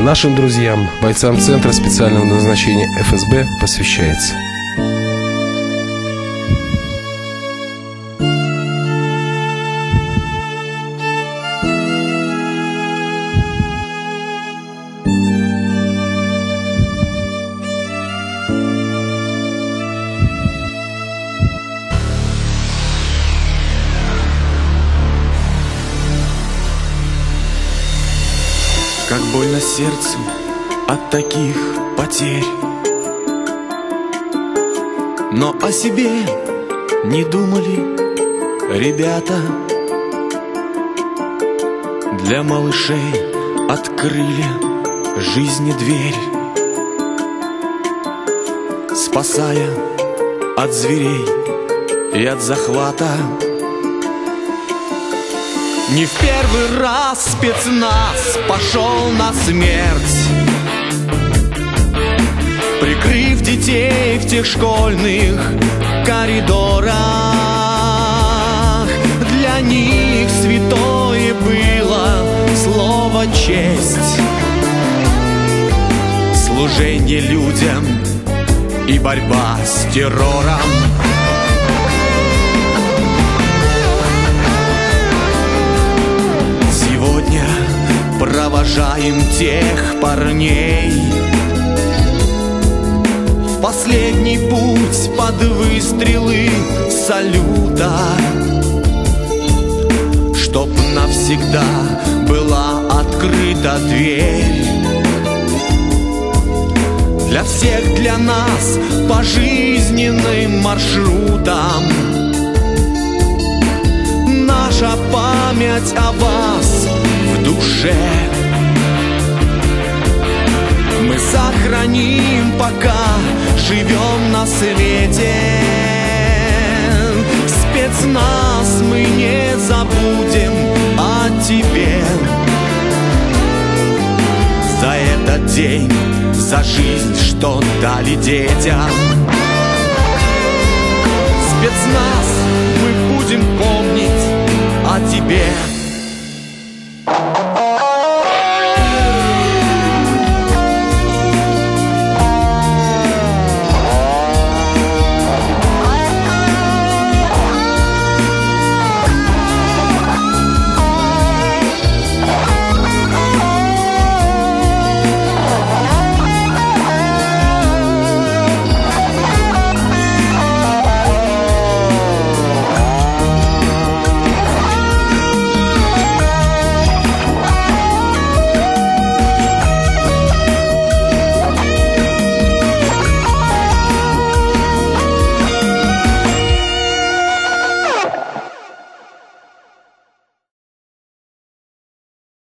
Нашим друзьям, бойцам Центра специального назначения ФСБ посвящается. Как больно сердцу от таких потерь, но о себе не думали ребята. Для малышей открыли жизни дверь, спасая от зверей и от захвата. Не в первый раз спецназ пошел на смерть, прикрыв детей в тех школьных коридорах. Для них святое было слово «честь», служение людям и борьба с террором. Сегодня провожаем тех парней в последний путь под выстрелы салюта, чтоб навсегда была открыта дверь для всех, для нас по жизненным маршрутам. Наша память о вас в душе мы сохраним, пока живем на свете. Спецназ мы не забудем о тебе. За этот день, за жизнь, что дали детям. Спецназ мы будем помнить